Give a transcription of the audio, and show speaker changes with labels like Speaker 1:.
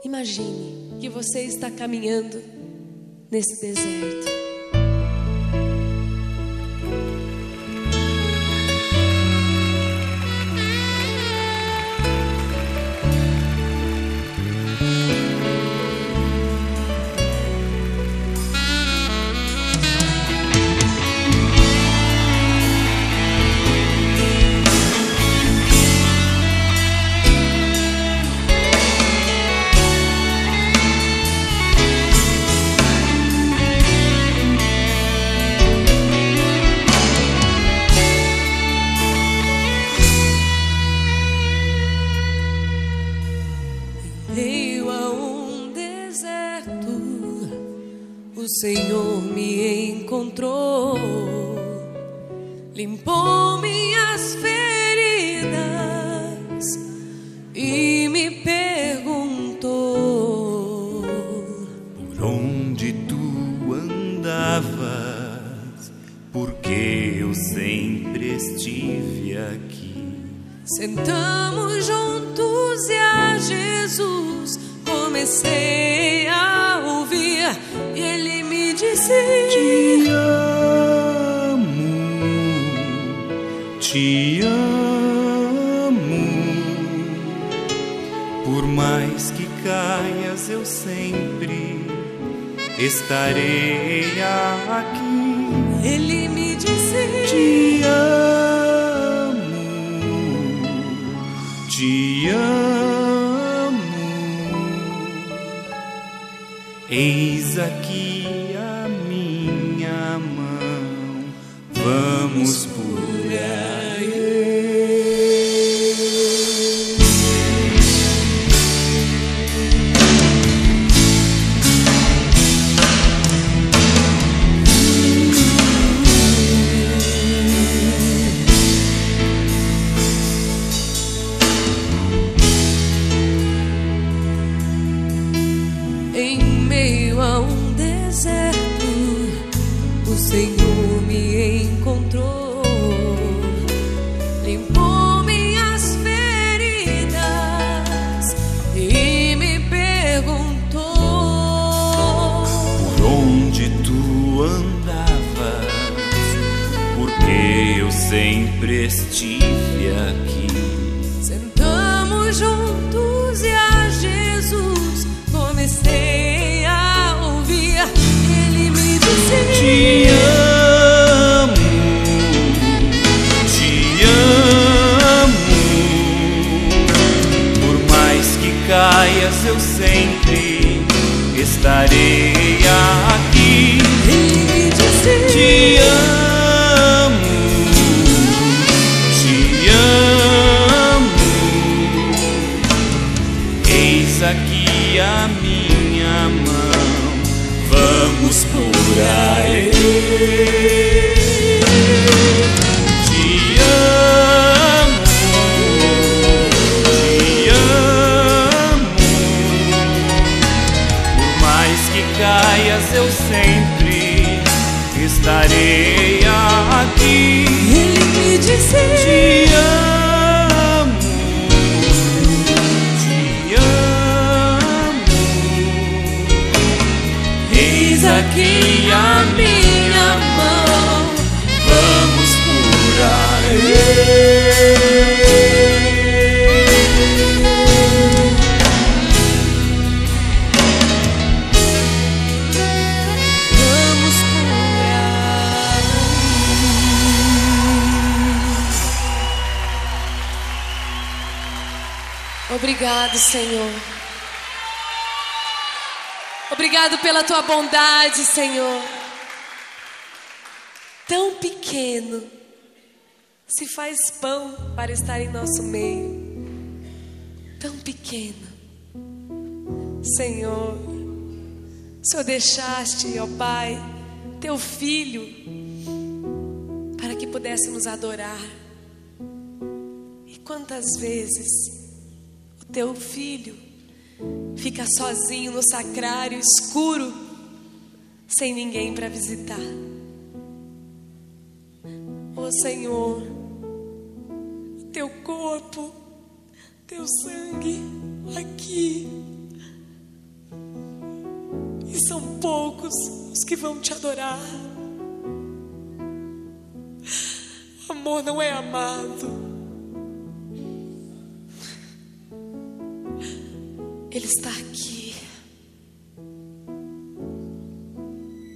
Speaker 1: Imagine que você está caminhando nesse deserto.
Speaker 2: O Senhor me encontrou, limpou minhas feridas e me perguntou:
Speaker 3: por onde tu andavas? Porque eu sempre estive aqui.
Speaker 2: Sentamos juntos e a Jesus comecei a ouvir, e ele me disse:
Speaker 3: te amo, te amo. Por mais que caias, eu sempre estarei aqui.
Speaker 2: Ele me disse:
Speaker 3: te amo, te amo. Eis aqui a minha mão, vamos por aí.
Speaker 2: O Senhor me encontrou, limpou minhas feridas e me perguntou:
Speaker 3: por onde tu andavas? Porque eu sempre estive aqui.
Speaker 2: Sentamos juntos e a Jesus comecei a ouvir, ele me disse:
Speaker 3: te amo, te amo. Por mais que caias, eu sempre estarei aqui.
Speaker 2: Ele me disse:
Speaker 3: te amo, te amo. Eis aqui a minha mão, vamos por aí. Te amo, te amo. Por mais que caias, eu sempre estarei aqui.
Speaker 2: Ele me disse:
Speaker 3: te amo, te amo. Eis aqui a minha mão, vamos por aí.
Speaker 2: Vamos por aí. Obrigado, Senhor. Obrigado pela tua bondade, Senhor. Tão pequeno se faz pão para estar em nosso meio. Tão pequeno, Senhor. O Senhor deixaste, ó Pai, teu filho para que pudéssemos adorar. E quantas vezes o teu filho fica sozinho no sacrário escuro, sem ninguém para visitar. Ó Senhor, teu corpo, teu sangue aqui poucos os que vão te adorar. O amor não é amado. Ele está aqui.